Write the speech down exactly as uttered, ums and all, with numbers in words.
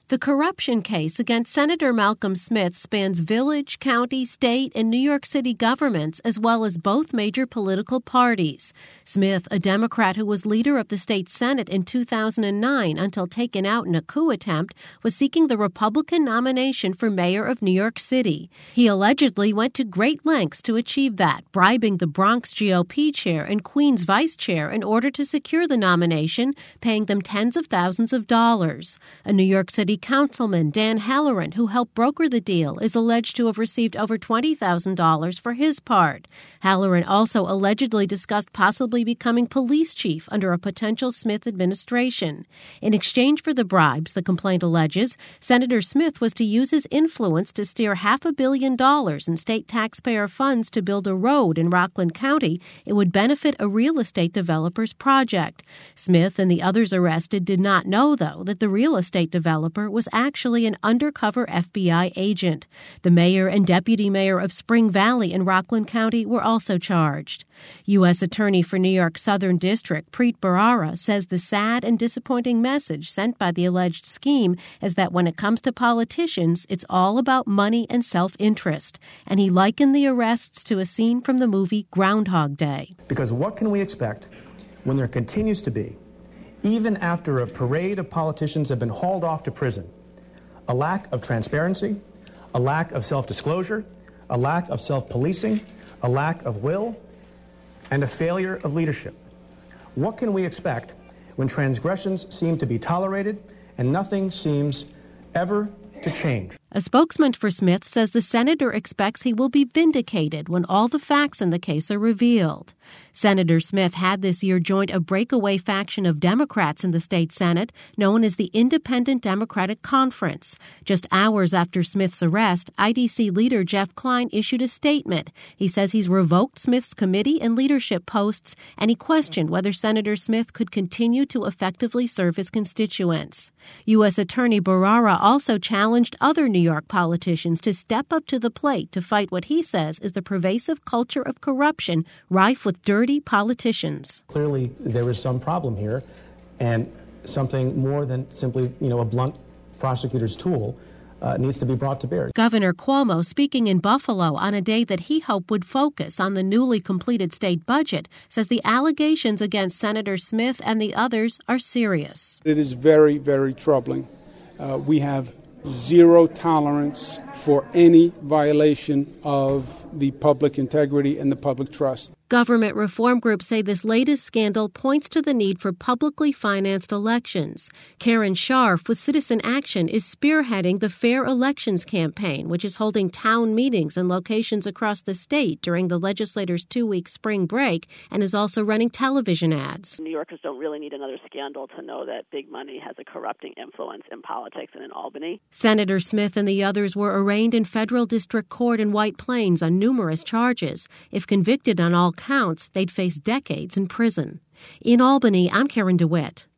The corruption case against Senator Malcolm Smith spans village, county, state, and New York City governments, as well as both major political parties. Smith, a Democrat who was leader of the state Senate in two thousand nine until taken out in a coup attempt, was seeking the Republican nomination for mayor of New York City. He allegedly went to great lengths to achieve that, bribing the Bronx G O P chair and Queens vice chair in order to secure the nomination, paying them tens of thousands of dollars. A New York City councilman, Dan Halloran, who helped broker the deal, is alleged to have received over twenty thousand dollars for his part. Halloran also allegedly discussed possibly becoming police chief under a potential Smith administration. In exchange for the bribes, the complaint alleges, Senator Smith was to use his influence to steer half a billion dollars in state taxpayer funds to build a road in Rockland County. It would benefit a real estate developer's project. Smith and the others arrested did not know, though, that the real estate developer was actually an undercover F B I agent. The mayor and deputy mayor of Spring Valley in Rockland County were also charged. U S Attorney for New York Southern District Preet Bharara says the sad and disappointing message sent by the alleged scheme is that when it comes to politicians, it's all about money and self-interest. And he likened the arrests to a scene from the movie Groundhog Day. Because what can we expect when there continues to be, even after a parade of politicians have been hauled off to prison, a lack of transparency, a lack of self-disclosure, a lack of self-policing, a lack of will, and a failure of leadership? What can we expect when transgressions seem to be tolerated and nothing seems ever to change? A spokesman for Smith says the senator expects he will be vindicated when all the facts in the case are revealed. Senator Smith had this year joined a breakaway faction of Democrats in the state Senate known as the Independent Democratic Conference. Just hours after Smith's arrest, I D C leader Jeff Klein issued a statement. He says he's revoked Smith's committee and leadership posts, and he questioned whether Senator Smith could continue to effectively serve his constituents. U S Attorney Bharara also challenged other New York politicians to step up to the plate to fight what he says is the pervasive culture of corruption rife with dirty politicians. Clearly, there is some problem here, and something more than simply, you know, a blunt prosecutor's tool uh, needs to be brought to bear. Governor Cuomo, speaking in Buffalo on a day that he hoped would focus on the newly completed state budget, says the allegations against Senator Smith and the others are serious. It is very, very troubling. Uh, we have zero tolerance for any violation of the public integrity and the public trust. Government reform groups say this latest scandal points to the need for publicly financed elections. Karen Scharf with Citizen Action is spearheading the Fair Elections campaign, which is holding town meetings in locations across the state during the legislators' two-week spring break and is also running television ads. New Yorkers don't really need another scandal to know that big money has a corrupting influence in politics and in Albany. Senator Smith and the others were arraigned in federal district court in White Plains on numerous charges. If convicted on all counts, they'd face decades in prison. In Albany, I'm Karen DeWitt.